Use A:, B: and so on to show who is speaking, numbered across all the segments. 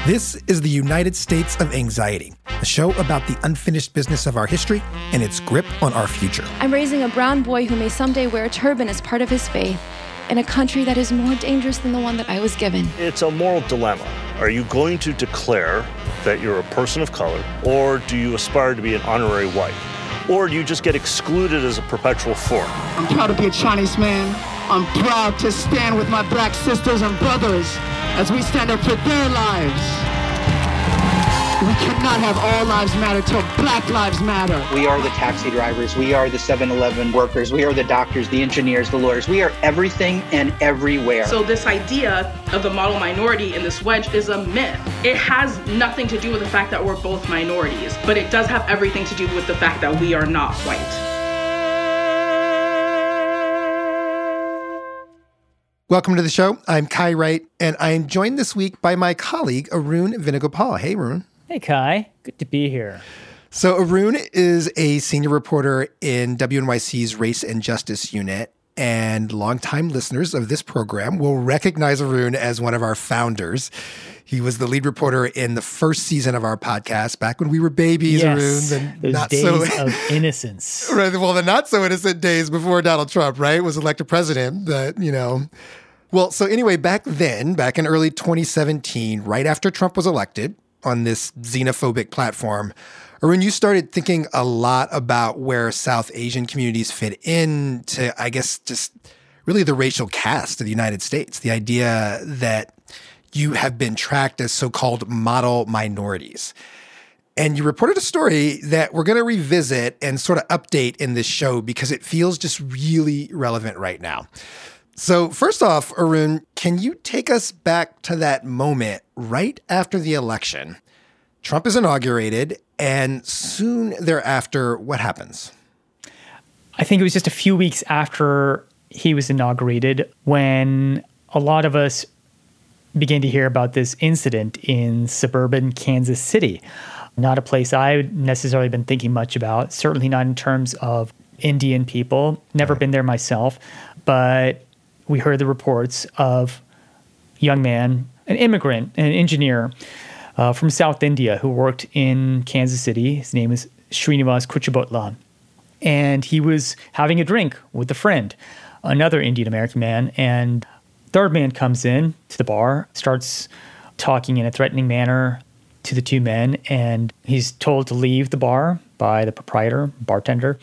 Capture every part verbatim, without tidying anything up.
A: This is the United States of Anxiety, a show about the unfinished business of our history and its grip on our future.
B: I'm raising a brown boy who may someday wear a turban as part of his faith in a country that is more dangerous than the one that I was given.
C: It's a moral dilemma. Are you going to declare that you're a person of color, or do you aspire to be an honorary white? Or do you just get excluded as a perpetual foreigner?
D: I'm proud to be a Chinese man. I'm proud to stand with my black sisters and brothers as we stand up for their lives. We cannot have all lives matter till black lives matter.
E: We are the taxi drivers. We are the seven eleven workers. We are the doctors, the engineers, the lawyers. We are everything and everywhere.
F: So this idea of the model minority in this wedge is a myth. It has nothing to do with the fact that we're both minorities, but it does have everything to do with the fact that we are not white.
A: Welcome to the show. I'm Kai Wright, and I am joined this week by my colleague, Arun Venugopal. Hey, Arun.
G: Hey, Kai. Good to be here.
A: So Arun is a senior reporter in W N Y C's Race and Justice Unit, and longtime listeners of this program will recognize Arun as one of our founders. He was the lead reporter in the first season of our podcast back when we were babies,
G: yes,
A: Arun.
G: Those
A: not
G: days
A: so,
G: of innocence.
A: Right, well, the not so innocent days before Donald Trump, right, was elected president. That, you know. Well, so anyway, back then, back in early twenty seventeen, right after Trump was elected on this xenophobic platform, Arun, you started thinking a lot about where South Asian communities fit into, I guess, just really the racial caste of the United States. The idea that you have been tracked as so-called model minorities. And you reported a story that we're going to revisit and sort of update in this show because it feels just really relevant right now. So first off, Arun, can you take us back to that moment right after the election? Trump is inaugurated, and soon thereafter, what happens?
G: I think it was just a few weeks after he was inaugurated when a lot of us began to hear about this incident in suburban Kansas City. Not a place I've necessarily been thinking much about, certainly not in terms of Indian people. Never been there myself, but we heard the reports of a young man, an immigrant, an engineer uh, from South India who worked in Kansas City. His name is Srinivas Kuchibhotla. And he was having a drink with a friend, another Indian-American man. And third man comes in to the bar, starts talking in a threatening manner to the two men. And he's told to leave the bar by the proprietor, bartender,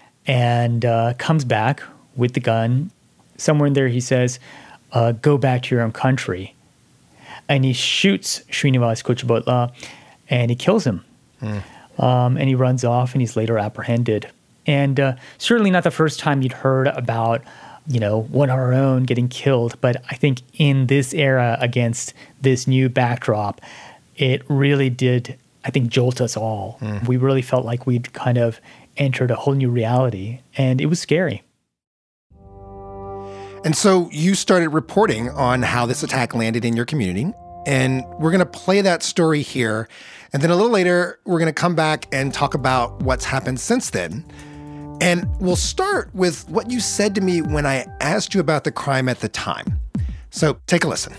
G: and uh, comes back with the gun. Somewhere in there, he says, uh, go back to your own country. And he shoots Srinivas Kuchibhotla, and he kills him. Mm. Um, and he runs off, and he's later apprehended. And uh, certainly not the first time you'd heard about, you know, one of our own getting killed. But I think in this era, against this new backdrop, it really did, I think, jolt us all. Mm. We really felt like we'd kind of entered a whole new reality, and it was scary.
A: And so you started reporting on how this attack landed in your community, and we're going to play that story here. And then a little later, we're going to come back and talk about what's happened since then. And we'll start with what you said to me when I asked you about the crime at the time. So take a listen.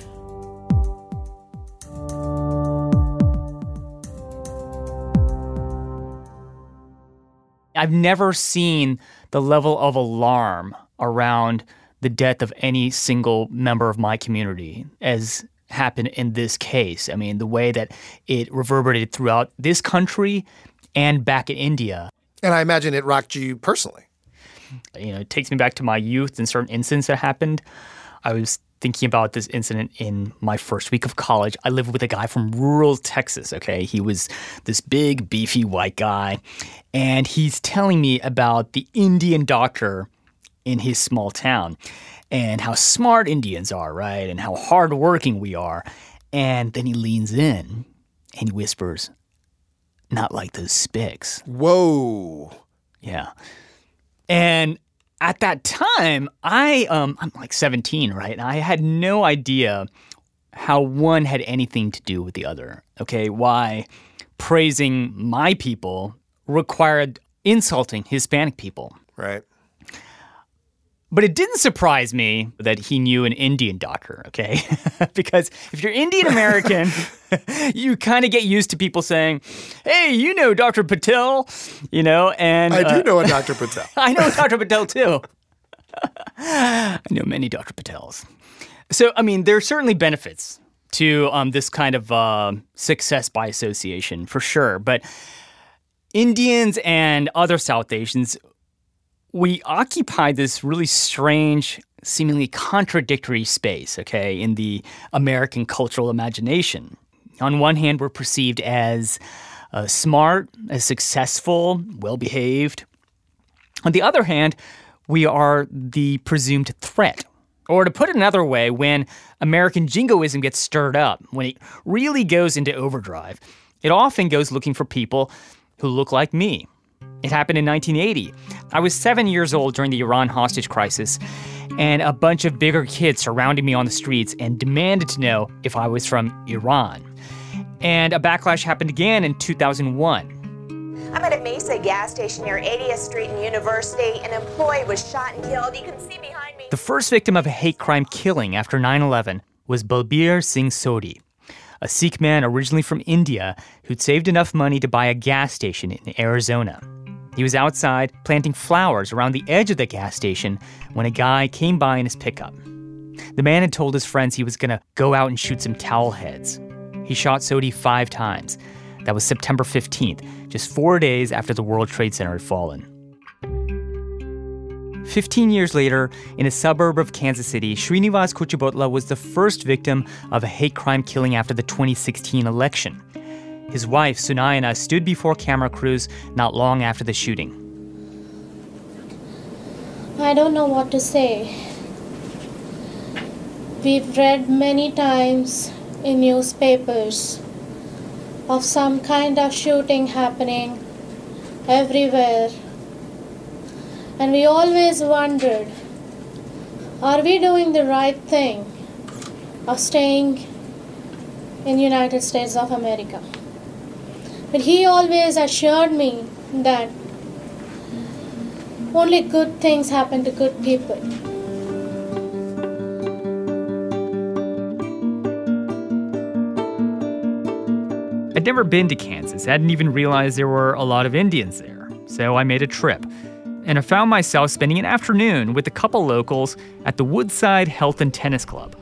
G: I've never seen the level of alarm around the death of any single member of my community as happened in this case. I mean, the way that it reverberated throughout this country and back in India.
A: And I imagine it rocked you personally.
G: You know, it takes me back to my youth and certain incidents that happened. I was thinking about this incident in my first week of college. I lived with a guy from rural Texas, okay? He was this big, beefy white guy. And he's telling me about the Indian doctor in his small town and how smart Indians are, right? And how hardworking we are. And then he leans in and he whispers, not like those spics.
A: Whoa.
G: Yeah. And at that time, I, um, I'm like seventeen, right? And I had no idea how one had anything to do with the other, okay? Why praising my people required insulting Hispanic people.
A: Right.
G: But it didn't surprise me that he knew an Indian doctor, okay? Because if you're Indian American, you kind of get used to people saying, hey, you know Doctor Patel, you know, and...
A: I do
G: uh,
A: know a Doctor Patel.
G: I know Doctor Patel, too. I know many Doctor Patels. So, I mean, there are certainly benefits to um, this kind of uh, success by association, for sure. But Indians and other South Asians, we occupy this really strange, seemingly contradictory space, okay, in the American cultural imagination. On one hand, we're perceived as uh, smart, as successful, well-behaved. On the other hand, we are the presumed threat. Or to put it another way, when American jingoism gets stirred up, when it really goes into overdrive, it often goes looking for people who look like me. It happened in nineteen eighty. I was seven years old during the Iran hostage crisis, and a bunch of bigger kids surrounded me on the streets and demanded to know if I was from Iran. And a backlash happened again in two thousand one.
H: I'm at a Mesa gas station near eightieth Street and University. An employee was shot and killed. You can see behind me.
G: The first victim of a hate crime killing after nine eleven was Balbir Singh Sodhi, a Sikh man originally from India who'd saved enough money to buy a gas station in Arizona. He was outside planting flowers around the edge of the gas station when a guy came by in his pickup. The man had told his friends he was going to go out and shoot some towel heads. He shot Sodhi five times. That was September fifteenth, just four days after the World Trade Center had fallen. Fifteen years later, in a suburb of Kansas City, Srinivas Kuchibhotla was the first victim of a hate crime killing after the twenty sixteen election. His wife, Sunayana, stood before camera crews not long after the shooting.
I: I don't know what to say. We've read many times in newspapers of some kind of shooting happening everywhere. And we always wondered, are we doing the right thing of staying in the United States of America? But he always assured me that only good things happen to good people.
G: I'd never been to Kansas. I hadn't even realized there were a lot of Indians there. So I made a trip. And I found myself spending an afternoon with a couple locals at the Woodside Health and Tennis Club.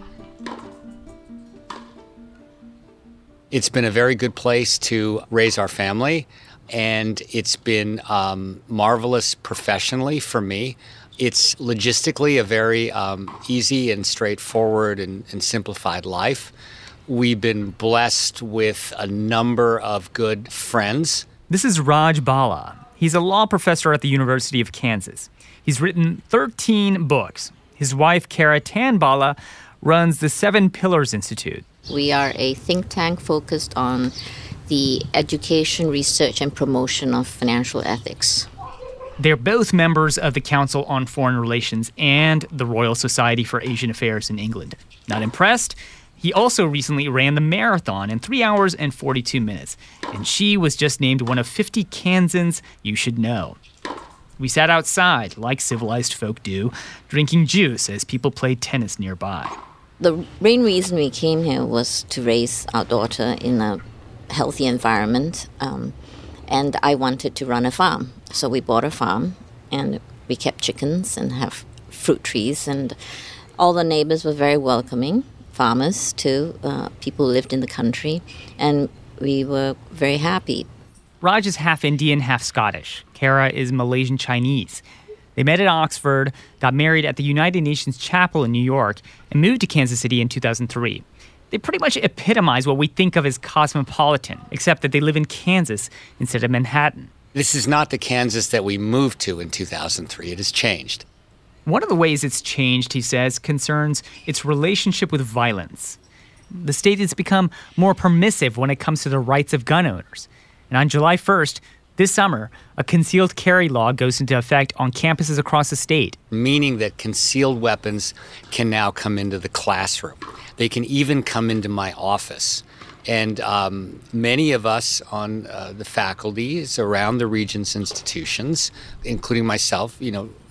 J: It's been a very good place to raise our family, and it's been um, marvelous professionally for me. It's logistically a very um, easy and straightforward and, and simplified life. We've been blessed with a number of good friends.
G: This is Raj Bala. He's a law professor at the University of Kansas. He's written thirteen books. His wife, Kara Tan Bala, runs the Seven Pillars Institute.
K: We are a think tank focused on the education, research, and promotion of financial ethics.
G: They're both members of the Council on Foreign Relations and the Royal Society for Asian Affairs in England. Not impressed? He also recently ran the marathon in three hours and forty-two minutes, and she was just named one of fifty Kansans you should know. We sat outside, like civilized folk do, drinking juice as people played tennis nearby.
K: The main reason we came here was to raise our daughter in a healthy environment, um, and I wanted to run a farm. So we bought a farm, and we kept chickens and have fruit trees, and all the neighbors were very welcoming, farmers too, uh, people who lived in the country, and we were very happy.
G: Raj is half Indian, half Scottish. Kara is Malaysian Chinese. They met at Oxford, got married at the United Nations Chapel in New York, and moved to Kansas City in two thousand three. They pretty much epitomize what we think of as cosmopolitan, except that they live in Kansas instead of Manhattan.
J: This is not the Kansas that we moved to in two thousand three. It has changed.
G: One of the ways it's changed, he says, concerns its relationship with violence. The state has become more permissive when it comes to the rights of gun owners. And on July first, this summer, a concealed carry law goes into effect on campuses across the state.
J: Meaning that concealed weapons can now come into the classroom. They can even come into my office. And um, many of us on uh, the faculties around the Regents institutions, including myself, you know,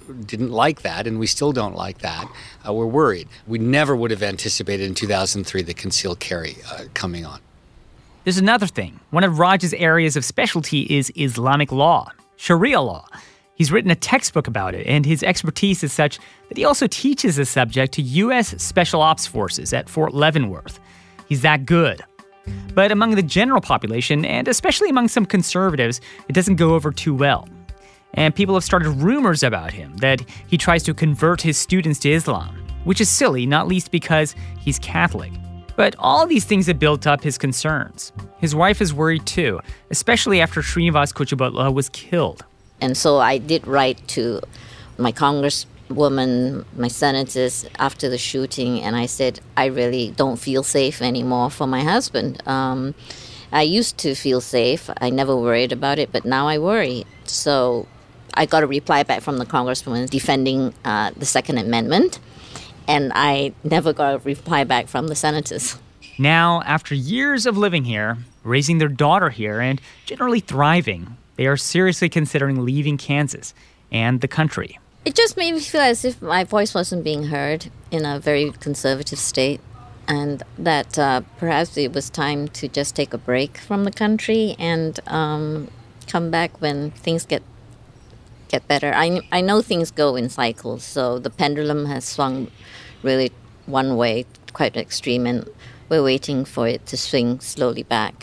J: didn't like that, and we still don't like that. Uh, we're worried. We never would have anticipated in two thousand three the concealed carry uh, coming on.
G: There's another thing. One of Raj's areas of specialty is Islamic law, Sharia law. He's written a textbook about it, and his expertise is such that he also teaches the subject to U S Special Ops Forces at Fort Leavenworth. He's that good. But among the general population, and especially among some conservatives, it doesn't go over too well. And people have started rumors about him, that he tries to convert his students to Islam, which is silly, not least because he's Catholic. But all these things have built up his concerns. His wife is worried too, especially after Srinivas Kuchibhotla was killed.
K: And so I did write to my congresswoman, my senators after the shooting, and I said, I really don't feel safe anymore for my husband. Um, I used to feel safe. I never worried about it, but now I worry. So I got a reply back from the congresswoman defending uh, the Second Amendment, and I never got a reply back from the senators.
G: Now, after years of living here, raising their daughter here, and generally thriving, they are seriously considering leaving Kansas and the country.
K: It just made me feel as if my voice wasn't being heard in a very conservative state, and that uh, perhaps it was time to just take a break from the country and um, come back when things get get better. I, I know things go in cycles, so the pendulum has swung really one way, quite extreme, and we're waiting for it to swing slowly back.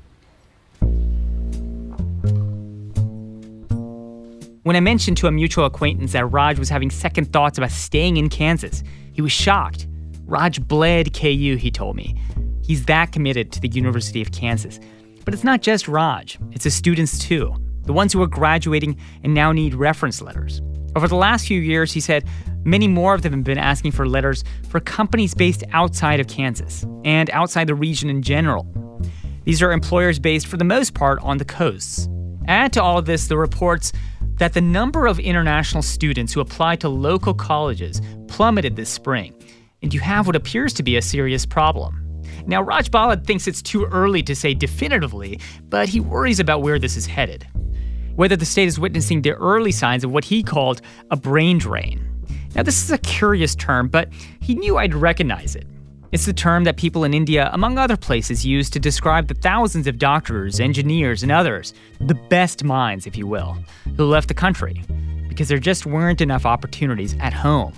G: When I mentioned to a mutual acquaintance that Raj was having second thoughts about staying in Kansas, he was shocked. Raj bled K U, he told me. He's that committed to the University of Kansas. But it's not just Raj, it's the students too, the ones who are graduating and now need reference letters. Over the last few years, he said, many more of them have been asking for letters for companies based outside of Kansas and outside the region in general. These are employers based for the most part on the coasts. Add to all of this the reports that the number of international students who applied to local colleges plummeted this spring, and you have what appears to be a serious problem. Now, Raj Bala thinks it's too early to say definitively, but he worries about where this is headed. Whether the state is witnessing the early signs of what he called a brain drain. Now, this is a curious term, but he knew I'd recognize it. It's the term that people in India, among other places, use to describe the thousands of doctors, engineers, and others, the best minds, if you will, who left the country because there just weren't enough opportunities at home.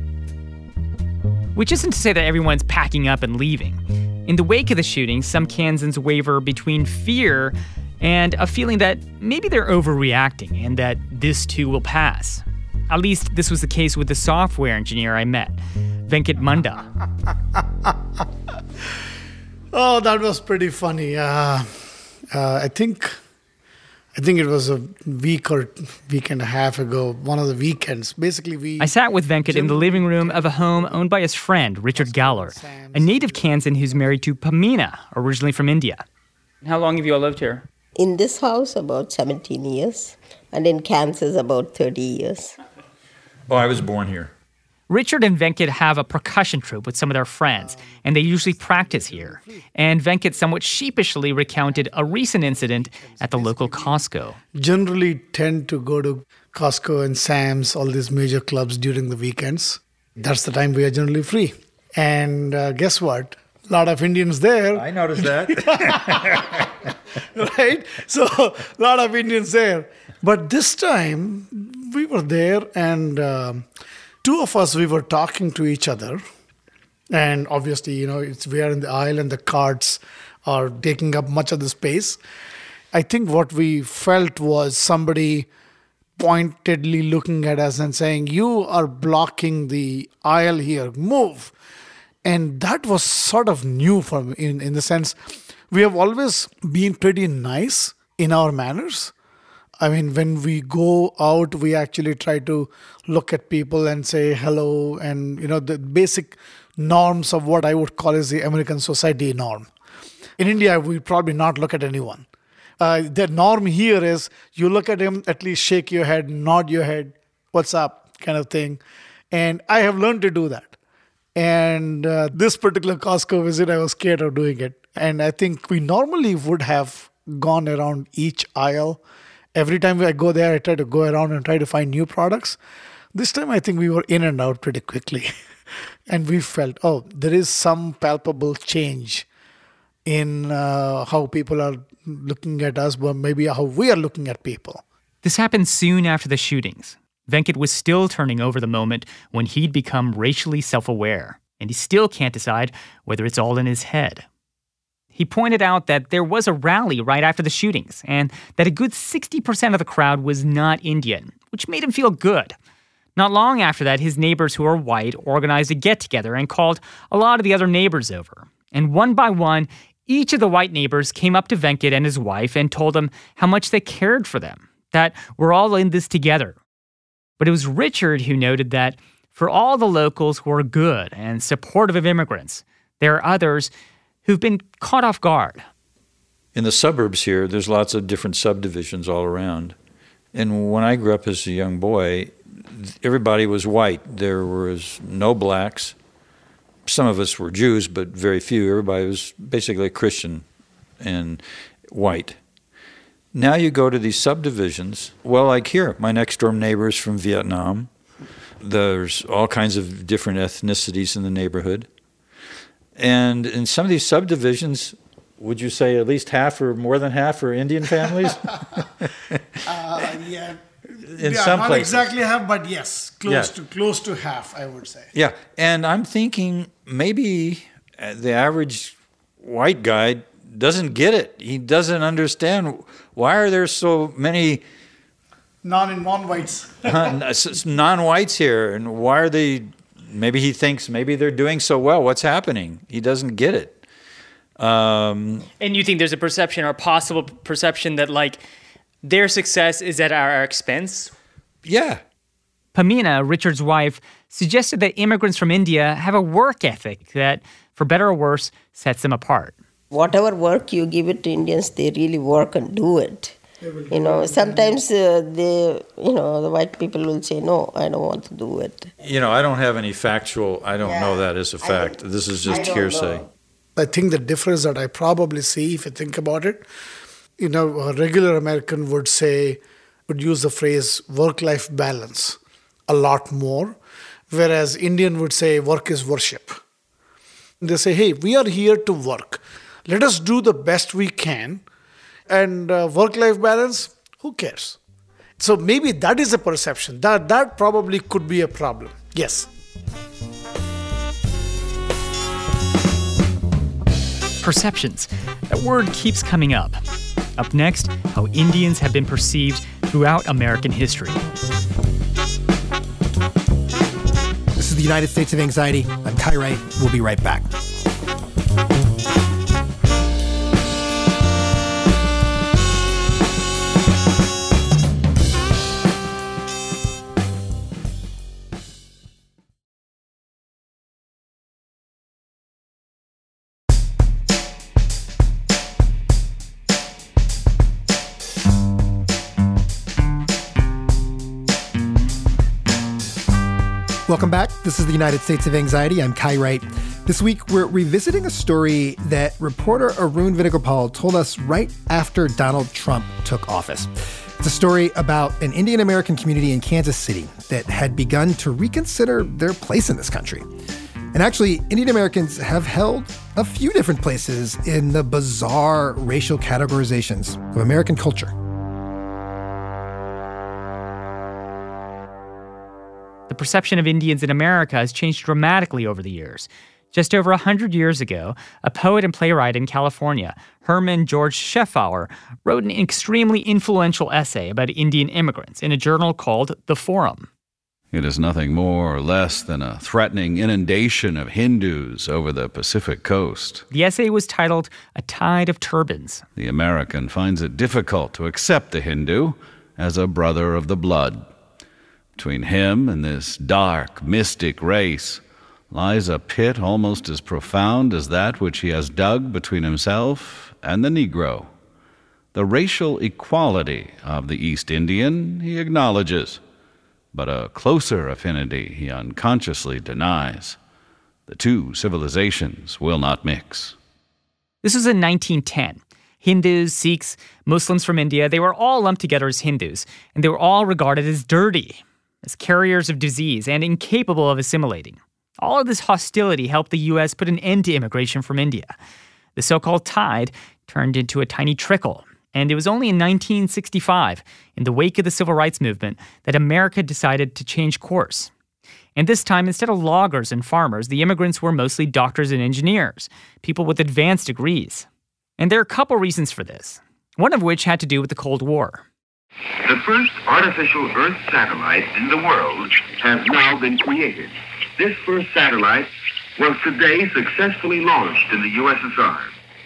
G: Which isn't to say that everyone's packing up and leaving. In the wake of the shooting, some Kansans waver between fear and a feeling that maybe they're overreacting and that this too will pass. At least this was the case with the software engineer I met, Venkat Munda.
L: Oh, that was pretty funny. Uh, uh, I think I think it was a week or week and a half ago, one of the weekends. Basically, we...
G: I sat with Venkat in the living room of a home owned by his friend, Richard Galler, a native Kansan who's married to Pamina, originally from India. How long have you all lived here?
M: In this house, about seventeen years, and in Kansas, about thirty years.
N: Oh, I was born here.
G: Richard and Venkat have a percussion troupe with some of their friends, and they usually practice here. And Venkat somewhat sheepishly recounted a recent incident at the local Costco.
L: Generally tend to go to Costco and Sam's, all these major clubs during the weekends. That's the time we are generally free. And uh, guess what? A lot of Indians there.
N: I noticed that.
L: Right? So, a lot of Indians there. But this time, we were there and... Um, Two of us, we were talking to each other, and obviously, you know, it's we are in the aisle and the carts are taking up much of the space. I think what we felt was somebody pointedly looking at us and saying, you are blocking the aisle here, move. And that was sort of new for me in, in the sense, we have always been pretty nice in our manners. I mean, when we go out, we actually try to look at people and say hello and, you know, the basic norms of what I would call is the American society norm. In India, we probably not look at anyone. Uh, the norm here is you look at him, at least shake your head, nod your head, what's up, kind of thing. And I have learned to do that. And uh, this particular Costco visit, I was scared of doing it. And I think we normally would have gone around each aisle. Every time I go there, I try to go around and try to find new products. This time, I think we were in and out pretty quickly. And we felt, oh, there is some palpable change in uh, how people are looking at us, but maybe how we are looking at people.
G: This happened soon after the shootings. Venkat was still turning over the moment when he'd become racially self-aware, and he still can't decide whether it's all in his head. He pointed out that there was a rally right after the shootings, and that a good sixty percent of the crowd was not Indian, which made him feel good. Not long after that, his neighbors who are white organized a get-together and called a lot of the other neighbors over. And one by one, each of the white neighbors came up to Venkat and his wife and told them how much they cared for them, that we're all in this together. But it was Richard who noted that for all the locals who are good and supportive of immigrants, there are others who've been caught off guard.
N: In the suburbs here, there's lots of different subdivisions all around. And when I grew up as a young boy, everybody was white. There was no blacks. Some of us were Jews, but very few. Everybody was basically Christian and white. Now you go to these subdivisions. Well, like here, my next door neighbor is from Vietnam. There's all kinds of different ethnicities in the neighborhood. And in some of these subdivisions, would you say at least half or more than half are Indian families?
L: uh, yeah.
N: In
L: yeah,
N: some
L: not
N: places.
L: exactly half, but yes, close
N: Yeah.
L: to close to half, I would say.
N: Yeah, and I'm thinking maybe the average white guy doesn't get it. He doesn't understand why are there so many
L: Non non-whites.
N: non-whites here, and why are they? Maybe he thinks maybe they're doing so well. What's happening? He doesn't get it. Um,
G: And you think there's a perception or possible perception that, like, their success is at our expense?
N: Yeah.
G: Pamina, Richard's wife, suggested that immigrants from India have a work ethic that, for better or worse, sets them apart.
M: Whatever work you give it to Indians, they really work and do it. You know, sometimes uh, they, you know, the white people will say, no, I don't want to do it.
N: You know, I don't have any factual, I don't
M: Yeah.
N: know that as a fact. This is
M: I
N: just
M: don't
N: hearsay.
M: know.
L: I think the difference that I probably see, if you think about it, you know, a regular American would say, would use the phrase work-life balance a lot more, whereas Indian would say work is worship. They say, hey, we are here to work. Let us do the best we can. And uh, work-life balance, who cares? So maybe that is a perception. That, that probably could be a problem. Yes.
G: Perceptions. That word keeps coming up. Up next, how Indians have been perceived throughout American history.
A: This is the United States of Anxiety. I'm Kai Wright. We'll be right back. Welcome back. This is the United States of Anxiety. I'm Kai Wright. This week, we're revisiting a story that reporter Arun Venugopal told us right after Donald Trump took office. It's a story about an Indian American community in Kansas City that had begun to reconsider their place in this country. And actually, Indian Americans have held a few different places in the bizarre racial categorizations of American culture.
G: The perception of Indians in America has changed dramatically over the years. Just over one hundred years ago, a poet and playwright in California, Herman George Shefauer, wrote an extremely influential essay about Indian immigrants in a journal called The Forum.
O: It is nothing more or less than a threatening inundation of Hindus over the Pacific coast.
G: The essay was titled A Tide of Turbans.
O: The American finds it difficult to accept the Hindu as a brother of the blood. Between him and this dark, mystic race lies a pit almost as profound as that which he has dug between himself and the Negro. The racial equality of the East Indian he acknowledges, but a closer affinity he unconsciously denies. The two civilizations will not mix.
G: This was in nineteen ten. Hindus, Sikhs, Muslims from India, they were all lumped together as Hindus, and they were all regarded as dirty. as carriers of disease and incapable of assimilating. All of this hostility helped the U S put an end to immigration from India. The so-called tide turned into a tiny trickle, and it was only in nineteen sixty-five, in the wake of the Civil Rights Movement, that America decided to change course. And this time, instead of loggers and farmers, the immigrants were mostly doctors and engineers, people with advanced degrees. And there are a couple reasons for this, one of which had to do with the Cold War.
P: The first artificial Earth satellite in the world has now been created. This first satellite was today successfully launched in the U S S R.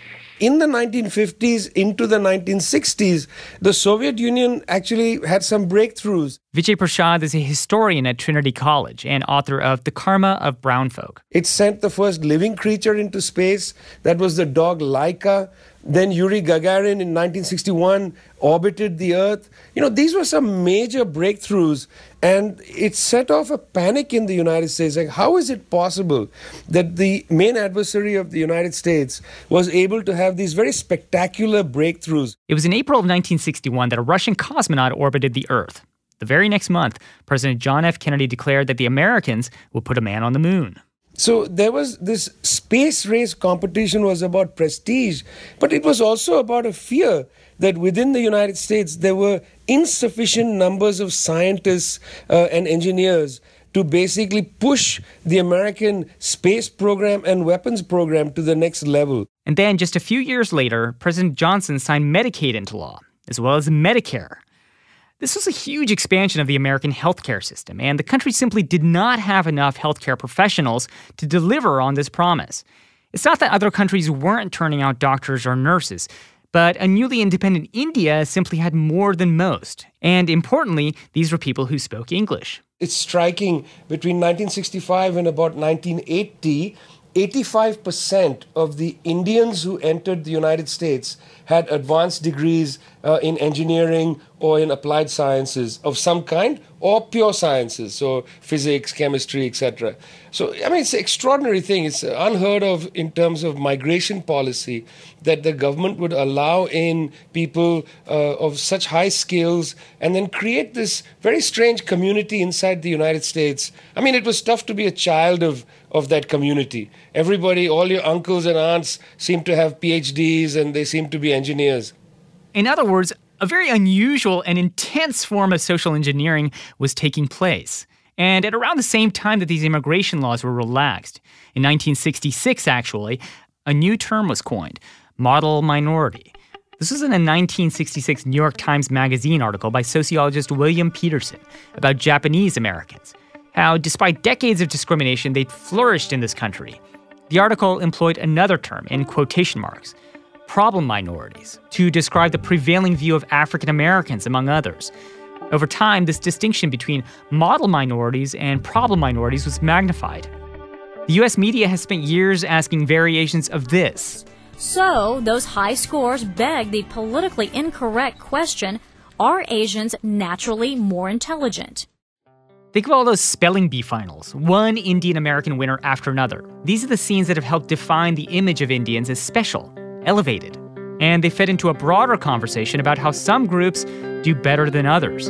Q: In the nineteen fifties into the nineteen sixties, the Soviet Union actually had some breakthroughs.
G: Vijay Prashad is a historian at Trinity College and author of The Karma of Brown Folk.
Q: It sent the first living creature into space. That was the dog Laika. Then Yuri Gagarin in nineteen sixty-one orbited the Earth. You know, these were some major breakthroughs, and it set off a panic in the United States. Like, how is it possible that the main adversary of the United States was able to have these very spectacular breakthroughs?
G: It was in April of nineteen sixty-one that a Russian cosmonaut orbited the Earth. The very next month, President John F. Kennedy declared that the Americans would put a man on the moon.
Q: So there was this space race competition was about prestige, but it was also about a fear that within the United States there were insufficient numbers of scientists uh, and engineers to basically push the American space program and weapons program to the next level.
G: And then just a few years later, President Johnson signed Medicaid into law, as well as Medicare. This was a huge expansion of the American healthcare system, and the country simply did not have enough healthcare professionals to deliver on this promise. It's not that other countries weren't turning out doctors or nurses, but a newly independent India simply had more than most. And importantly, these were people who spoke English.
Q: It's striking, between nineteen sixty-five and about nineteen eighty, eighty-five percent of the Indians who entered the United States had advanced degrees uh, in engineering or in applied sciences of some kind, or pure sciences, so physics, chemistry, et cetera. So, I mean, it's an extraordinary thing. It's unheard of in terms of migration policy that the government would allow in people uh, of such high skills and then create this very strange community inside the United States. I mean, it was tough to be a child of, of that community. Everybody, all your uncles and aunts seem to have P H Ds and they seem to be engineers.
G: In other words, a very unusual and intense form of social engineering was taking place. And at around the same time that these immigration laws were relaxed, in nineteen sixty-six actually, a new term was coined, model minority. This was in a nineteen sixty-six New York Times Magazine article by sociologist William Peterson about Japanese Americans, how despite decades of discrimination, they'd flourished in this country. The article employed another term, in quotation marks, problem minorities, to describe the prevailing view of African Americans, among others. Over time, this distinction between model minorities and problem minorities was magnified. The U S media has spent years asking variations of this.
R: So, those high scores beg the politically incorrect question, are Asians naturally more intelligent?
G: Think of all those spelling bee finals, one Indian American winner after another. These are the scenes that have helped define the image of Indians as special, elevated. And they fed into a broader conversation about how some groups do better than others.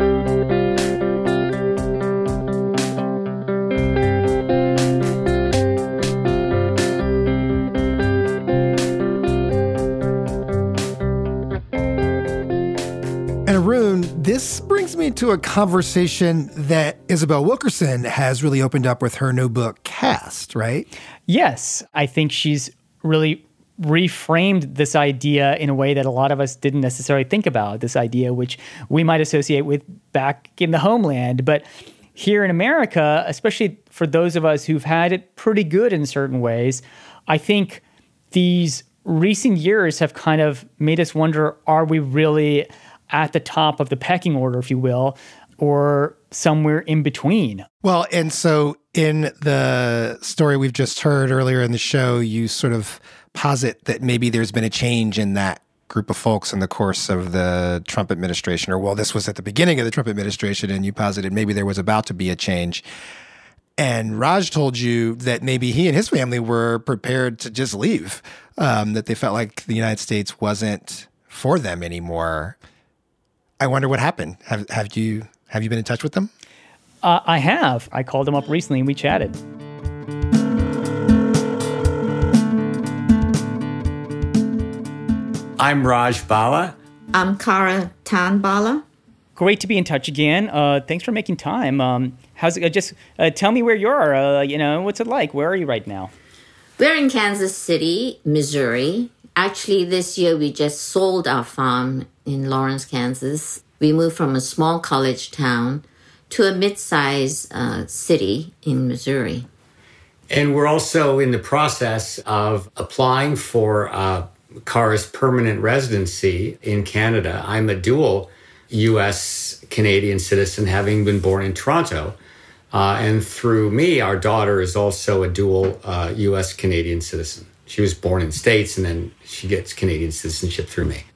A: And Arun, this brings me to a conversation that Isabel Wilkerson has really opened up with her new book, Caste, right?
G: Yes, I think she's really reframed this idea in a way that a lot of us didn't necessarily think about, this idea which we might associate with back in the homeland. But here in America, especially for those of us who've had it pretty good in certain ways, I think these recent years have kind of made us wonder, are we really at the top of the pecking order, if you will, or somewhere in between?
A: Well, and so in the story we've just heard earlier in the show, you sort of posit that maybe there's been a change in that group of folks in the course of the Trump administration, or well, this was at the beginning of the Trump administration, and you posited maybe there was about to be a change. And Raj told you that maybe he and his family were prepared to just leave, um, that they felt like the United States wasn't for them anymore. I wonder what happened. Have have you have you been in touch with them?
G: Uh, I have. I called him up recently and we chatted.
J: I'm Raj Bala.
K: I'm Kara Tanbala.
G: Great to be in touch again. Uh, thanks for making time. Um, how's it? Uh, just uh, tell me where you are. Uh, you know, what's it like? Where are you right now?
K: We're in Kansas City, Missouri. Actually, this year we just sold our farm in Lawrence, Kansas. We moved from a small college town to a mid-sized uh, city in Missouri.
J: And we're also in the process of applying for uh, Kara's permanent residency in Canada. I'm a dual U S Canadian citizen, having been born in Toronto. Uh, and through me, our daughter is also a dual uh, U S Canadian citizen. She was born in the States, and then she gets Canadian citizenship through me.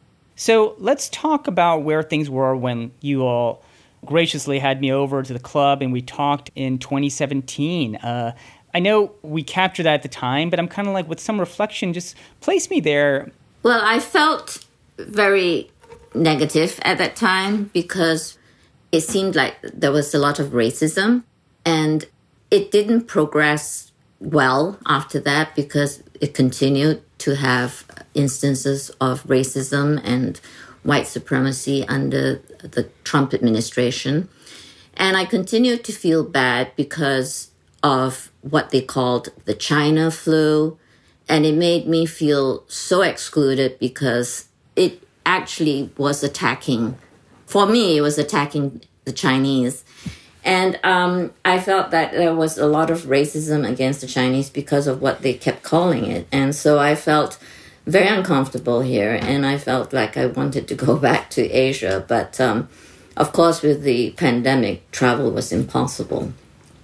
G: So let's talk about where things were when you all graciously had me over to the club and we talked in twenty seventeen. Uh, I know we captured that at the time, but I'm kind of like, with some reflection, just place me there.
K: Well, I felt very negative at that time because it seemed like there was a lot of racism, and it didn't progress well after that because it continued to have instances of racism and white supremacy under the Trump administration. And I continued to feel bad because of what they called the China flu. And it made me feel so excluded because it actually was attacking, for me, it was attacking the Chinese. And um, I felt that there was a lot of racism against the Chinese because of what they kept calling it. And so I felt very uncomfortable here, and I felt like I wanted to go back to Asia. But um, of course, with the pandemic, travel was impossible.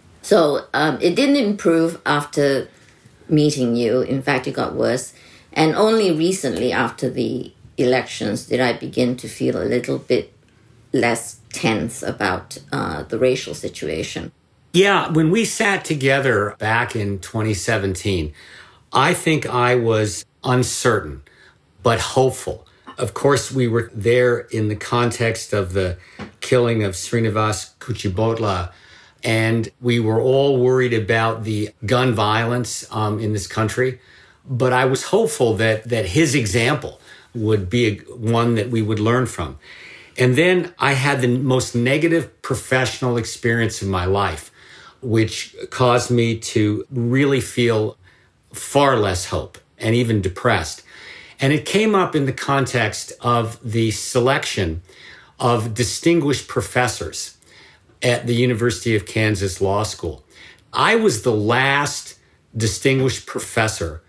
K: So um, it didn't improve after meeting you. In fact, it got worse. And only recently, after the elections, did I begin to feel a little bit less tense about uh, the racial situation.
J: Yeah, when we sat together back in twenty seventeen, I think I was uncertain, but hopeful. Of course, we were there in the context of the killing of Srinivas Kuchibhotla, and we were all worried about the gun violence um, in this country. But I was hopeful that that his example would be a, one that we would learn from. And then I had the most negative professional experience of my life, which caused me to really feel far less hope and even depressed. And it came up in the context of the selection of distinguished professors at the University of Kansas Law School. I was the last distinguished professor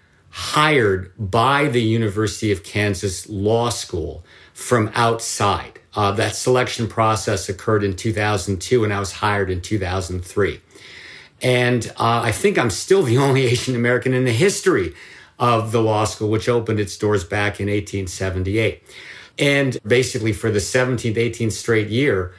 J: hired by the University of Kansas Law School from outside. Uh, that selection process occurred in two thousand two, and I was hired in two thousand three. And uh, I think I'm still the only Asian American in the history of the law school, which opened its doors back in eighteen seventy-eight. And basically for the seventeenth, eighteenth straight year,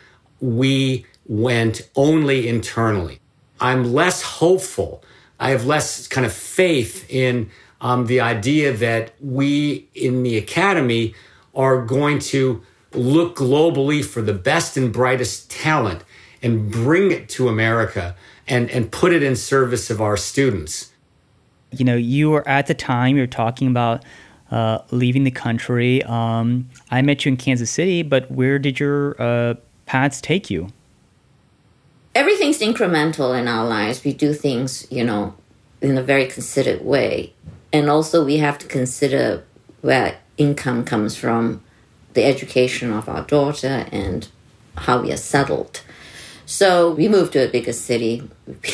J: we went only internally. I'm less hopeful. I have less kind of faith in um, the idea that we in the academy are going to look globally for the best and brightest talent and bring it to America and, and put it in service of our students.
G: You know, you were at the time, you were talking about uh, leaving the country. Um, I met you in Kansas City, but where did your uh, paths take you?
K: Everything's incremental in our lives. We do things, you know, in a very considered way. And also we have to consider where income comes from, the education of our daughter, and how we are settled. So we moved to a bigger city.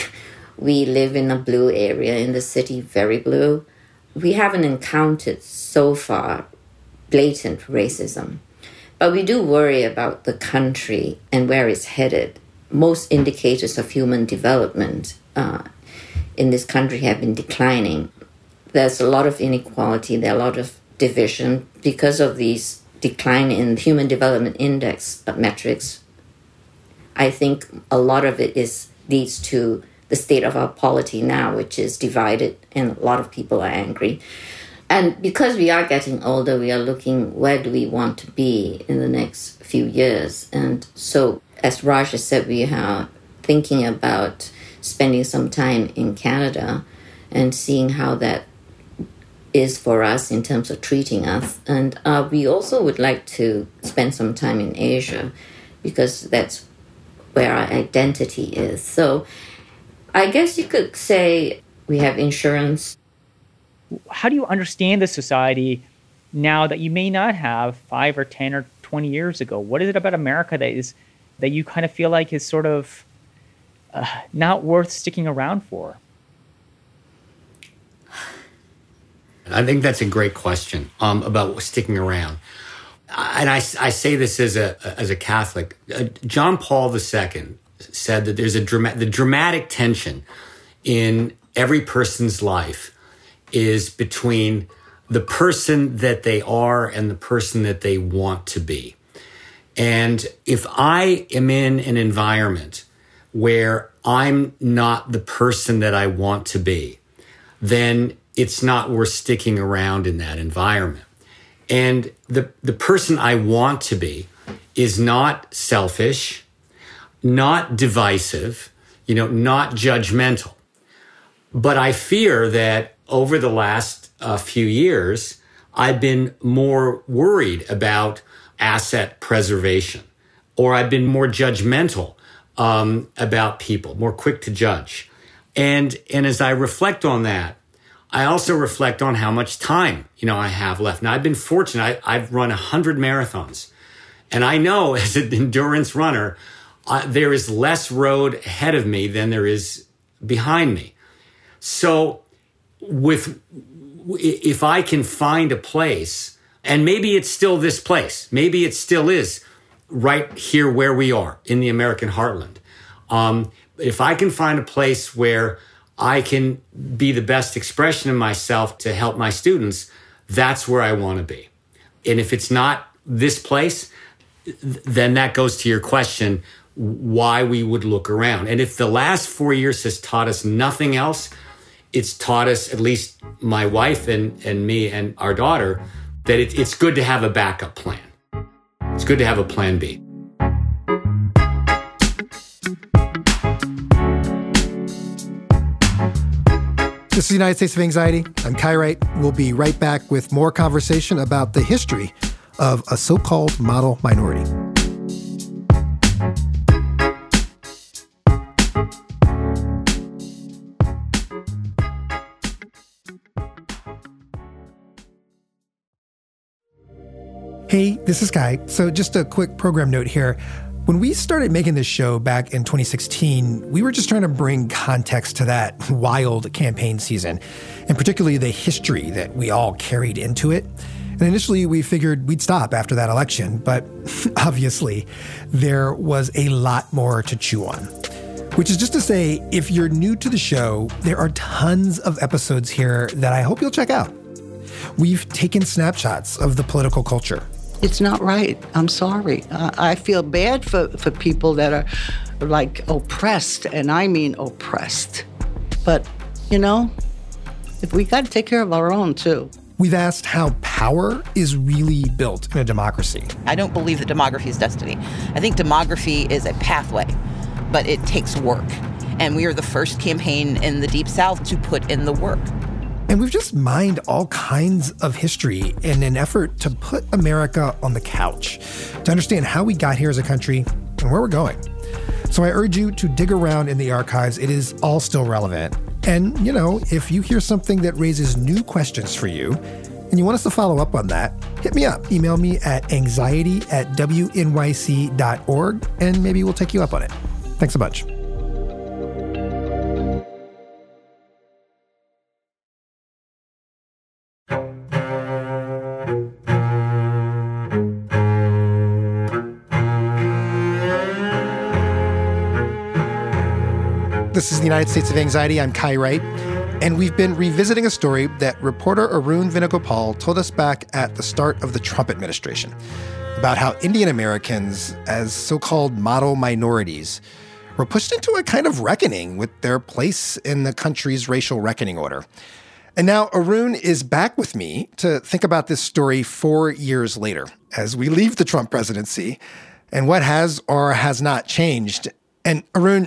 K: We live in a blue area in the city, very blue. We haven't encountered so far blatant racism, but we do worry about the country and where it's headed. Most indicators of human development uh, in this country have been declining. There's a lot of inequality, there are a lot of division because of these decline in Human Development Index metrics. I think a lot of it is leads to the state of our polity now, which is divided, and a lot of people are angry. And because we are getting older, we are looking, where do we want to be in the next few years? And so, as Raj has said, we are thinking about spending some time in Canada and seeing how that is for us in terms of treating us. And uh, we also would like to spend some time in Asia because that's where our identity is. So I guess you could say we have insurance.
G: How do you understand the society now that you may not have five or ten or twenty years ago? What is it about America that is that you kind of feel like is sort of uh, not worth sticking around for?
J: I think that's a great question um, about sticking around. And I, I say this as a as a Catholic. Uh, John Paul the Second said that there's a drama- the dramatic tension in every person's life is between the person that they are and the person that they want to be. And if I am in an environment where I'm not the person that I want to be, then it's not worth sticking around in that environment. And the, the person I want to be is not selfish, not divisive, you know, not judgmental. But I fear that over the last uh, few years, I've been more worried about asset preservation, or I've been more judgmental um, about people, more quick to judge. And, and as I reflect on that, I also reflect on how much time, you know, I have left. Now, I've been fortunate. I, I've run one hundred marathons. And I know as an endurance runner, uh, there is less road ahead of me than there is behind me. So with if I can find a place, and maybe it's still this place, maybe it still is right here where we are in the American heartland. Um, if I can find a place where I can be the best expression of myself to help my students, that's where I want to be. And if it's not this place, then that goes to your question, why we would look around. And if the last four years has taught us nothing else, it's taught us, at least my wife and, and me and our daughter, that it, it's good to have a backup plan. It's good to have a plan B.
A: This is the United States of Anxiety. I'm Kai Wright. We'll be right back with more conversation about the history of a so-called model minority. Hey, this is Kai. So just a quick program note here. When we started making this show back in twenty sixteen, we were just trying to bring context to that wild campaign season, and particularly the history that we all carried into it. And initially, we figured we'd stop after that election, but obviously, there was a lot more to chew on. Which is just to say, if you're new to the show, there are tons of episodes here that I hope you'll check out. We've taken snapshots of the political culture.
S: It's not right. I'm sorry. I feel bad for, for people that are, like, oppressed, and I mean oppressed. But, you know, if we got to take care of our own, too.
A: We've asked how power is really built in a democracy.
T: I don't believe that demography is destiny. I think demography is a pathway, but it takes work. And we are the first campaign in the Deep South to put in the work.
A: And we've just mined all kinds of history in an effort to put America on the couch, to understand how we got here as a country and where we're going. So I urge you to dig around in the archives. It is all still relevant. And, you know, if you hear something that raises new questions for you, and you want us to follow up on that, hit me up. Email me at anxiety at w n y c dot org, and maybe we'll take you up on it. Thanks a bunch. This is the United States of Anxiety. I'm Kai Wright, and we've been revisiting a story that reporter Arun Venugopal told us back at the start of the Trump administration about how Indian Americans, as so-called model minorities, were pushed into a kind of reckoning with their place in the country's racial reckoning order. And now Arun is back with me to think about this story four years later, as we leave the Trump presidency, and what has or has not changed. And Arun,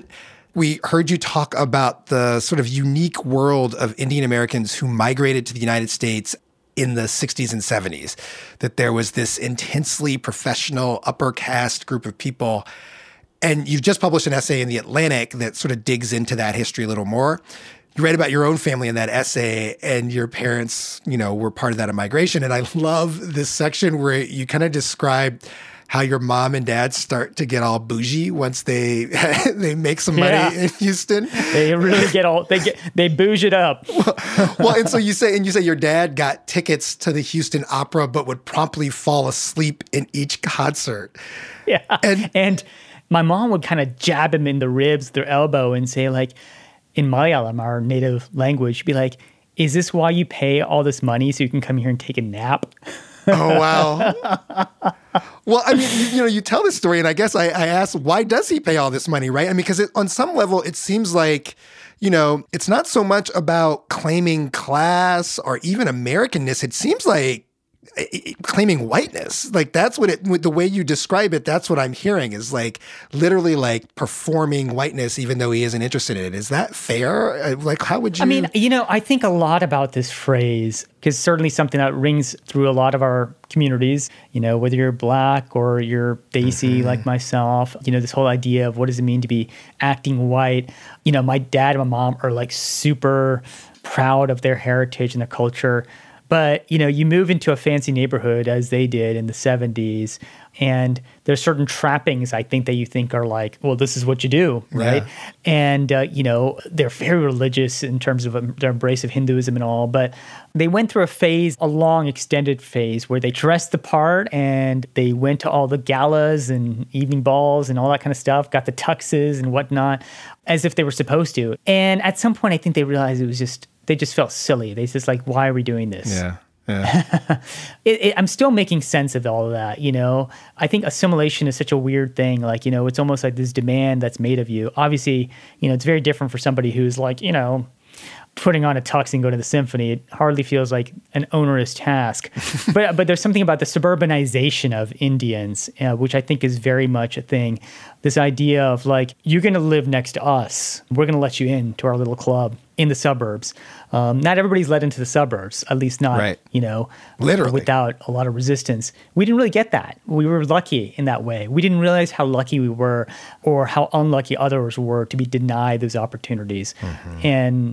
A: we heard you talk about the sort of unique world of Indian Americans who migrated to the United States in the sixties and seventies, that there was this intensely professional upper caste group of people. And you've just published an essay in The Atlantic that sort of digs into that history a little more. You write about your own family in that essay, and your parents, you know, were part of that migration. And I love this section where you kind of describe how your mom and dad start to get all bougie once they they make some money yeah. in Houston.
G: They really get all they get they bouge it up.
A: well, well, and so you say, and you say your dad got tickets to the Houston Opera, but would promptly fall asleep in each concert.
G: Yeah, and and my mom would kind of jab him in the ribs with her elbow and say, like, in Malayalam, our native language, she'd be like, "Is this why you pay all this money so you can come here and take a nap?"
A: Oh, wow. Well, I mean, you, you know, you tell this story, and I guess I, I asked, why does he pay all this money, right? I mean, because on some level, it seems like, you know, it's not so much about claiming class or even Americanness. It seems like claiming whiteness. Like, that's what it, the way you describe it, that's what I'm hearing is like literally like performing whiteness, even though he isn't interested in it. Is that fair? Like, how would you?
G: I mean, you know, I think a lot about this phrase, because certainly something that rings through a lot of our communities, you know, whether you're Black or you're Desi mm-hmm. like myself, you know, this whole idea of what does it mean to be acting white? You know, my dad and my mom are like super proud of their heritage and their culture. But, you know, you move into a fancy neighborhood as they did in the seventies, and there's certain trappings, I think, that you think are like, well, this is what you do, right? Yeah. And, uh, you know, they're very religious in terms of um, their embrace of Hinduism and all, but they went through a phase, a long extended phase, where they dressed the part and they went to all the galas and evening balls and all that kind of stuff, got the tuxes and whatnot, as if they were supposed to. And at some point, I think they realized it was just, they just felt silly. They just like, why are we doing this?
A: Yeah, yeah.
G: it, it, I'm still making sense of all of that, you know? I think assimilation is such a weird thing. Like, you know, it's almost like this demand that's made of you. Obviously, you know, it's very different for somebody who's like, you know, putting on a tux and go to the symphony. It hardly feels like an onerous task. but but there's something about the suburbanization of Indians, uh, which I think is very much a thing. This idea of like, you're going to live next to us. We're going to let you in to our little club in the suburbs. Um, not everybody's let into the suburbs, at least not,
A: right.
G: you know,
A: literally
G: without a lot of resistance. We didn't really get that. We were lucky in that way. We didn't realize how lucky we were or how unlucky others were to be denied those opportunities. Mm-hmm. And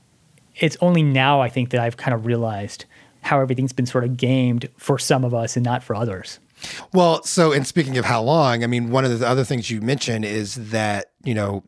G: it's only now, I think, that I've kind of realized how everything's been sort of gamed for some of us and not for others.
A: Well, so, and speaking of how long, I mean, one of the other things you mentioned is that, you know,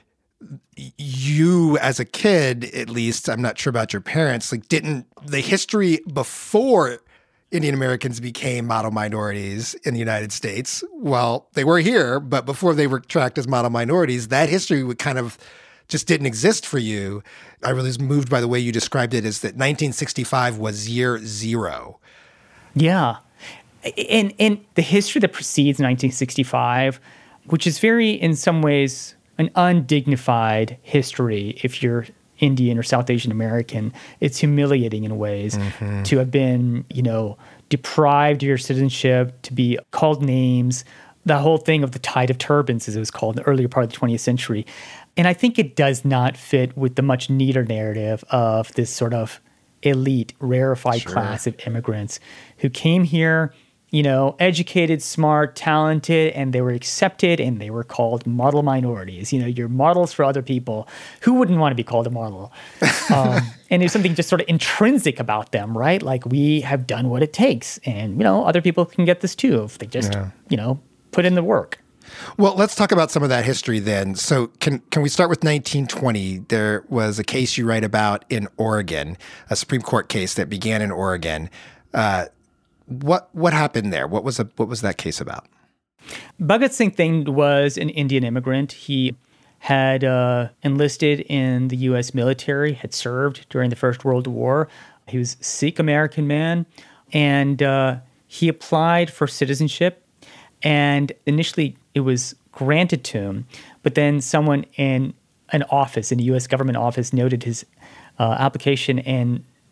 A: you as a kid, at least, I'm not sure about your parents, like didn't, the history before Indian Americans became model minorities in the United States, well, they were here, but before they were tracked as model minorities, that history would kind of just didn't exist for you. I really was moved by the way you described it, is that nineteen sixty-five was year zero.
G: Yeah. And, and the history that precedes nineteen sixty-five, which is very, in some ways, an undignified history if you're Indian or South Asian American. It's humiliating in ways mm-hmm. to have been, you know, deprived of your citizenship, to be called names, the whole thing of the tide of turbans, as it was called in the earlier part of the twentieth century. And I think it does not fit with the much neater narrative of this sort of elite, rarefied sure. class of immigrants who came here, you know, educated, smart, talented, and they were accepted and they were called model minorities. You know, you're models for other people. Who wouldn't want to be called a model? Um, and there's something just sort of intrinsic about them, right? Like, we have done what it takes. And, you know, other people can get this too if they just, yeah. you know, put in the work.
A: Well, let's talk about some of that history then. So can can we start with nineteen twenty? There was a case you write about in Oregon, a Supreme Court case that began in Oregon. Uh, what what happened there? What was a, what was that case about?
G: Bhagat Singh Thind was an Indian immigrant. He had uh, enlisted in the U S military, had served during the First World War. He was a Sikh American man, and uh, he applied for citizenship. And initially, it was granted to him, but then someone in an office, in a U S government office, noted his uh, application and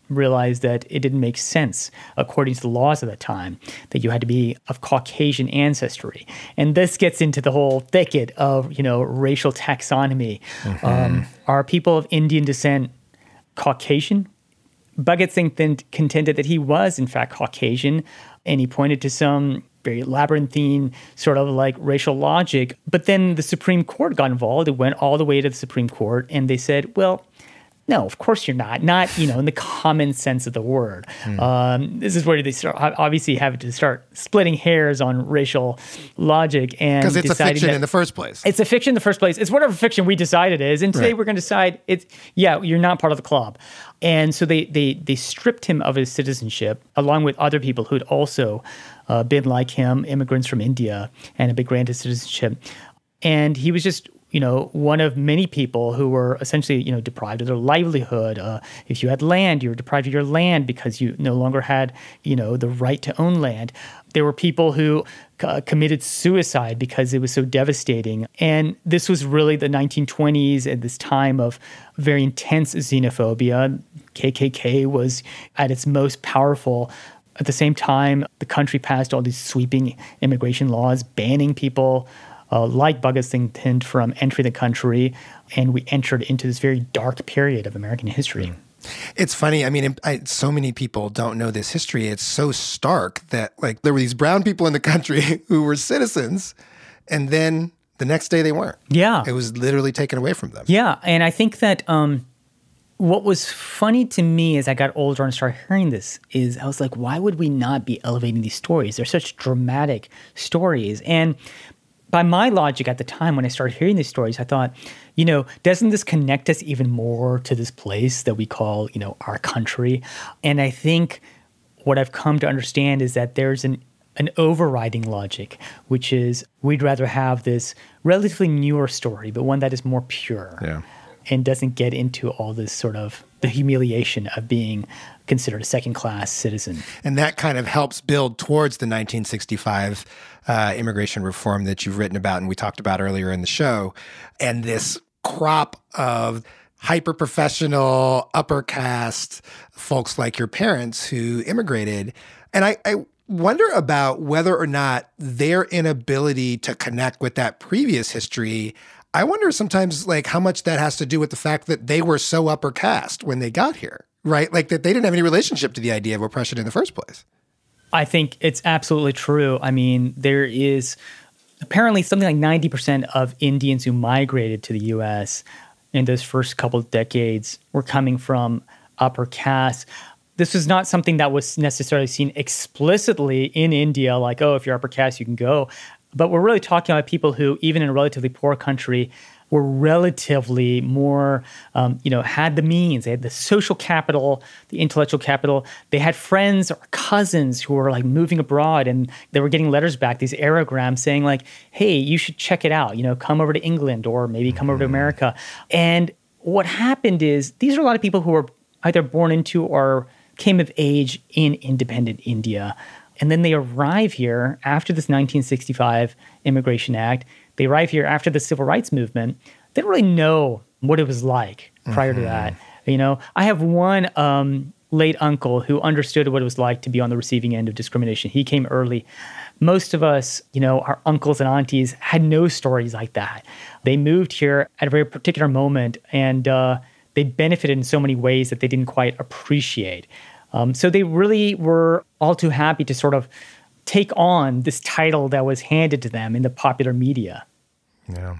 G: realized that it didn't make sense, according to the laws of the time, that you had to be of Caucasian ancestry. And this gets into the whole thicket of, you know, racial taxonomy. Mm-hmm. Um, are people of Indian descent Caucasian? Bhagat Singh then contended that he was, in fact, Caucasian, and he pointed to some very labyrinthine sort of like racial logic. But then the Supreme Court got involved. It went all the way to the Supreme Court, and they said, well, no, of course you're not. Not, you know, in the common sense of the word. Mm. Um, this is where they start, obviously have to start splitting hairs on racial logic. and
A: Because it's a fiction in the first place.
G: It's a fiction in the first place. It's whatever fiction we decide it is. And today
A: Right.
G: we're going to decide, it's yeah, you're not part of the club. And so they, they, they stripped him of his citizenship, along with other people who'd also uh, been like him, immigrants from India, and had been granted citizenship. And he was just, you know, one of many people who were essentially, you know, deprived of their livelihood. Uh, if you had land, you were deprived of your land because you no longer had, you know, the right to own land. There were people who uh, committed suicide because it was so devastating. And this was really the nineteen twenties at this time of very intense xenophobia. K K K was at its most powerful. At the same time, the country passed all these sweeping immigration laws banning people Uh, like Bhagat Singh Thind from entering the country, and we entered into this very dark period of American history.
A: It's funny. I mean, I, so many people don't know this history. It's so stark that, like, there were these brown people in the country who were citizens, and then the next day they weren't.
G: Yeah.
A: It was literally taken away from them.
G: Yeah, and I think that um, what was funny to me as I got older and started hearing this is I was like, why would we not be elevating these stories? They're such dramatic stories. And by my logic at the time, when I started hearing these stories, I thought, you know, doesn't this connect us even more to this place that we call, you know, our country? And I think what I've come to understand is that there's an an overriding logic, which is we'd rather have this relatively newer story, but one that is more pure.
A: Yeah.
G: And doesn't get into all this sort of the humiliation of being considered a second-class citizen.
A: And that kind of helps build towards the nineteen sixty-five uh, immigration reform that you've written about and we talked about earlier in the show. And this crop of hyper-professional, upper caste folks like your parents who immigrated. And I, I wonder about whether or not their inability to connect with that previous history, I wonder sometimes like how much that has to do with the fact that they were so upper caste when they got here, right? Like that they didn't have any relationship to the idea of oppression in the first place.
G: I think it's absolutely true. I mean, there is apparently something like ninety percent of Indians who migrated to the U S in those first couple of decades were coming from upper caste. This was not something that was necessarily seen explicitly in India, like, oh, if you're upper caste, you can go. But we're really talking about people who, even in a relatively poor country, were relatively more, um, you know, had the means. They had the social capital, the intellectual capital. They had friends or cousins who were like moving abroad, and they were getting letters back, these aerograms saying like, hey, you should check it out. You know, come over to England or maybe come over to America. And what happened is these are a lot of people who were either born into or came of age in independent India. And then they arrive here after this nineteen sixty-five Immigration Act. They arrive here after the Civil Rights Movement. They don't really know what it was like prior mm-hmm. to that. You know, I have one um, late uncle who understood what it was like to be on the receiving end of discrimination. He came early. Most of us, you know, our uncles and aunties had no stories like that. They moved here at a very particular moment, and uh, they benefited in so many ways that they didn't quite appreciate. Um, so they really were all too happy to sort of take on this title that was handed to them in the popular media.
A: Yeah.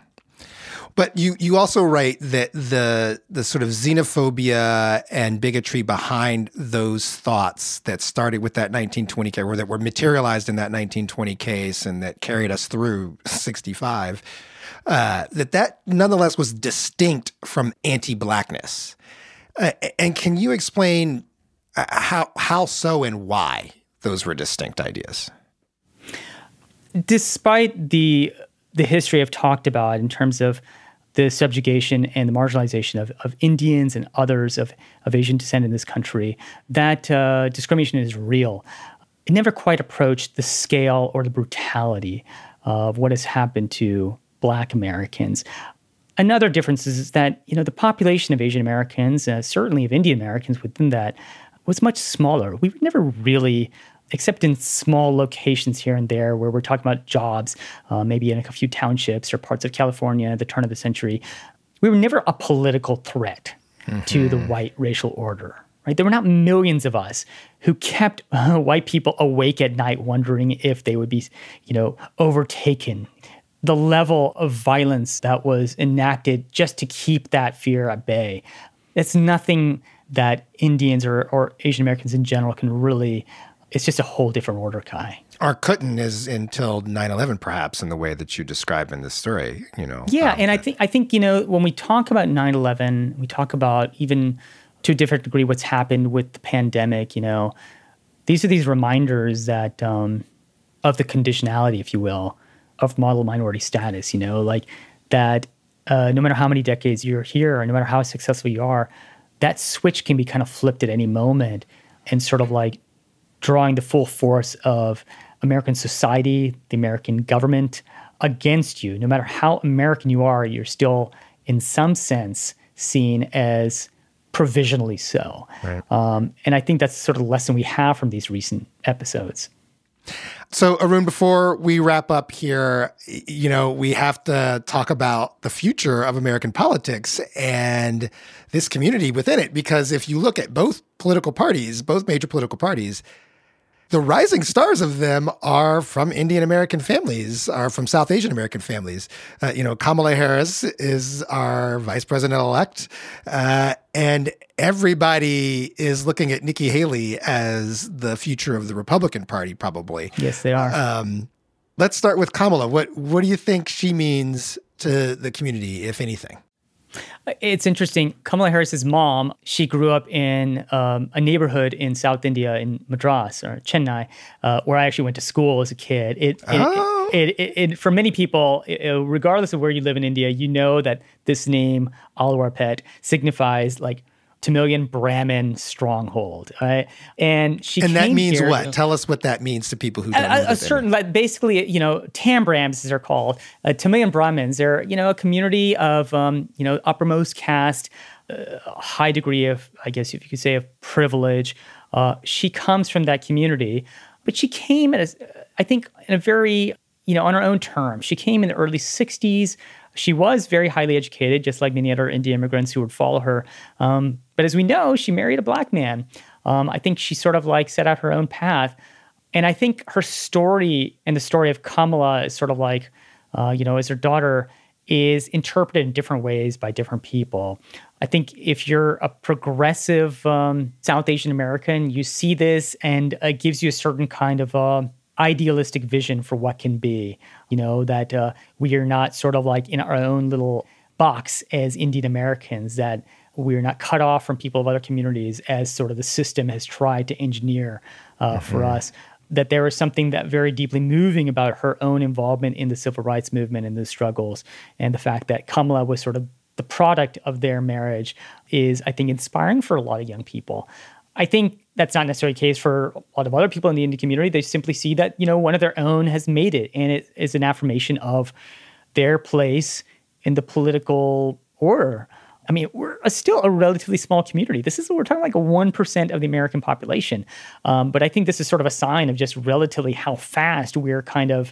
A: But you you also write that the the sort of xenophobia and bigotry behind those thoughts that started with that nineteen twenty case, or that were materialized in that nineteen twenty case and that carried us through sixty-five, uh, that that nonetheless was distinct from anti-Blackness. Uh, and can you explain how how so and why those were distinct ideas?
G: Despite the the history I've talked about in terms of the subjugation and the marginalization of, of Indians and others of, of Asian descent in this country, that uh, discrimination is real. It never quite approached the scale or the brutality of what has happened to Black Americans. Another difference is that, you know, the population of Asian Americans, uh, certainly of Indian Americans within that, was much smaller. We were never really, except in small locations here and there where we're talking about jobs, uh, maybe in a few townships or parts of California at the turn of the century, we were never a political threat mm-hmm. to the white racial order. Right? There were not millions of us who kept uh, white people awake at night wondering if they would be, you know, overtaken. The level of violence that was enacted just to keep that fear at bay, it's nothing that Indians or, or Asian Americans in general can really, it's just a whole different order, Kai.
A: Or couldn't is until nine eleven, perhaps, in the way that you describe in this story, you know.
G: Yeah,
A: um,
G: and I think, I think, you know, when we talk about nine eleven, we talk about even to a different degree what's happened with the pandemic, you know, these are these reminders that um, of the conditionality, if you will, of model minority status, you know, like that uh, no matter how many decades you're here or no matter how successful you are, that switch can be kind of flipped at any moment and sort of like drawing the full force of American society, the American government against you. No matter how American you are, you're still in some sense seen as provisionally so. Right. Um, and I think that's sort of the lesson we have from these recent episodes.
A: So, Arun, before we wrap up here, you know, we have to talk about the future of American politics and this community within it, because if you look at both political parties, both major political parties, the rising stars of them are from Indian American families, are from South Asian American families. Uh, you know, Kamala Harris is our vice president-elect, uh, and everybody is looking at Nikki Haley as the future of the Republican Party, probably.
G: Yes, they are.
A: Um, let's start with Kamala. What what do you think she means to the community, if anything?
G: It's interesting. Kamala Harris's mom, she grew up in um, a neighborhood in South India in Madras or Chennai, uh, where I actually went to school as a kid. It, it,
A: oh.
G: it, it, it, it for many people, it, regardless of where you live in India, you know that this name, Alwar Pet, signifies like Tamilian Brahmin stronghold, right? And she
A: and
G: came
A: that means
G: here,
A: what?
G: You know,
A: Tell us what that means to people who don't
G: a,
A: know.
G: A, a certain, like, basically, you know, Tambrams, as they're called, uh, Tamilian Brahmins. They're, you know, a community of, um, you know, uppermost caste, uh, high degree of, I guess if you could say, of privilege. Uh, she comes from that community, but she came at, a, I think, in a very, you know, on her own terms. She came in the early sixties. She was very highly educated, just like many other Indian immigrants who would follow her. Um, but as we know, she married a black man. Um, I think she sort of like set out her own path. And I think her story and the story of Kamala is sort of like, uh, you know, as her daughter is interpreted in different ways by different people. I think if you're a progressive um, South Asian American, you see this and it uh, gives you a certain kind of uh, idealistic vision for what can be, you know, that uh, we are not sort of like in our own little box as Indian Americans, that we are not cut off from people of other communities as sort of the system has tried to engineer uh, mm-hmm. for us. That there was something that very deeply moving about her own involvement in the civil rights movement and the struggles, and the fact that Kamala was sort of the product of their marriage is, I think, inspiring for a lot of young people. I think that's not necessarily the case for a lot of other people in the Indian community. They simply see that, you know, one of their own has made it, and it is an affirmation of their place in the political order. I mean, we're a, still a relatively small community. This is, we're talking like a one percent of the American population. Um, but I think this is sort of a sign of just relatively how fast we're kind of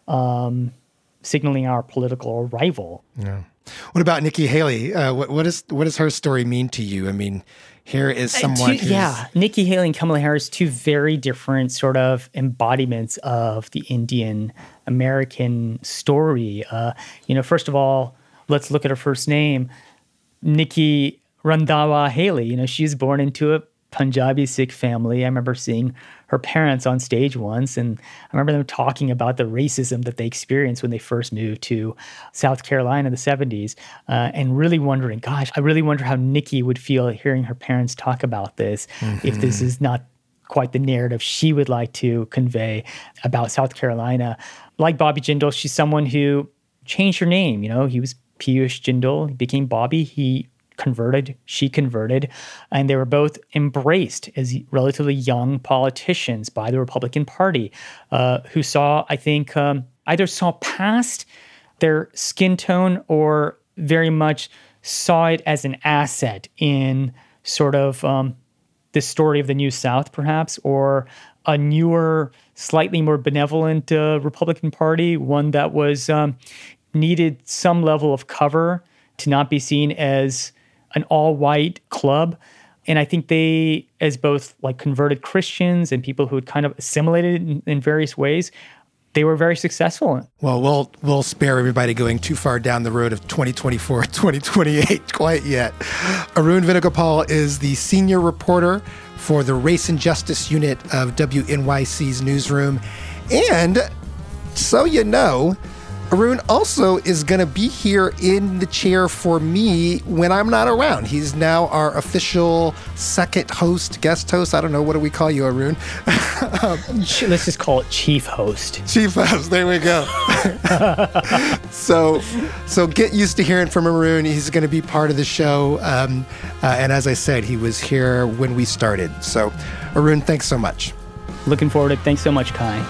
G: um, signaling our political arrival.
A: Yeah. What about Nikki Haley? Uh, what, what, is, what does her story mean to you? I mean, here is someone
G: uh, two,
A: who's...
G: Yeah, Nikki Haley and Kamala Harris, two very different sort of embodiments of the Indian American story. Uh, you know, first of all, let's look at her first name. Nikki Randhawa Haley, you know, she was born into a Punjabi Sikh family. I remember seeing her parents on stage once, and I remember them talking about the racism that they experienced when they first moved to South Carolina in the seventies, uh, and really wondering, gosh, I really wonder how Nikki would feel hearing her parents talk about this, mm-hmm. if this is not quite the narrative she would like to convey about South Carolina. Like Bobby Jindal, she's someone who changed her name. You know, he was Piyush Jindal, he became Bobby, he converted, she converted, and they were both embraced as relatively young politicians by the Republican Party, uh, who saw, I think, um, either saw past their skin tone or very much saw it as an asset in sort of um, the story of the New South, perhaps, or a newer, slightly more benevolent uh, Republican Party, one that was um, needed some level of cover to not be seen as an all-white club. And I think they, as both like converted Christians and people who had kind of assimilated in, in various ways, they were very successful.
A: Well, we'll we'll spare everybody going too far down the road of twenty twenty-four, twenty twenty-eight quite yet. Arun Venugopal is the senior reporter for the Race and Justice Unit of W N Y C's newsroom. And so you know, Arun also is going to be here in the chair for me when I'm not around. He's now our official second host, guest host. I don't know. What do we call you, Arun?
G: um, Let's just call it chief host.
A: Chief host. There we go. so so get used to hearing from Arun. He's going to be part of the show. Um, uh, and as I said, he was here when we started. So Arun, thanks so much.
G: Looking forward to it. Thanks so much, Kai.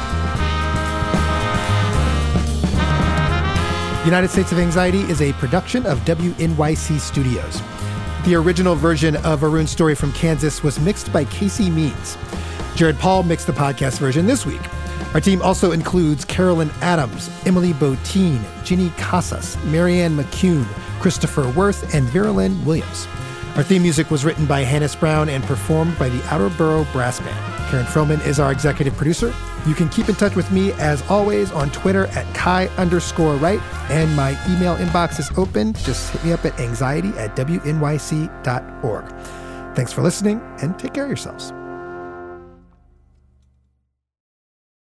A: United States of Anxiety is a production of W N Y C Studios. The original version of Arun's story from Kansas was mixed by Casey Means. Jared Paul mixed the podcast version this week. Our team also includes Carolyn Adams, Emily Botine, Ginny Casas, Marianne McCune, Christopher Worth, and Vera Lynn Williams. Our theme music was written by Hannes Brown and performed by the Outer Borough Brass Band. Karen Froman is our executive producer. You can keep in touch with me, as always, on Twitter at Kai underscore right, and my email inbox is open. Just hit me up at anxiety at W N Y C dot org. Thanks for listening, and take care of yourselves.